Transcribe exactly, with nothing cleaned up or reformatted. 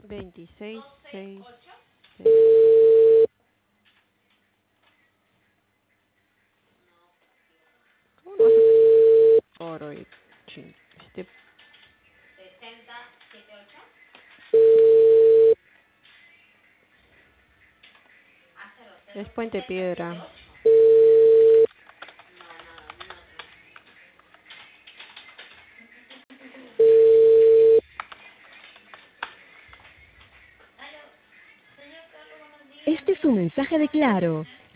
veintiséis, seis, seis. ¿Cómo no vas a tener oro y chin? Este... Es Puente Piedra. Este es un mensaje de Claro.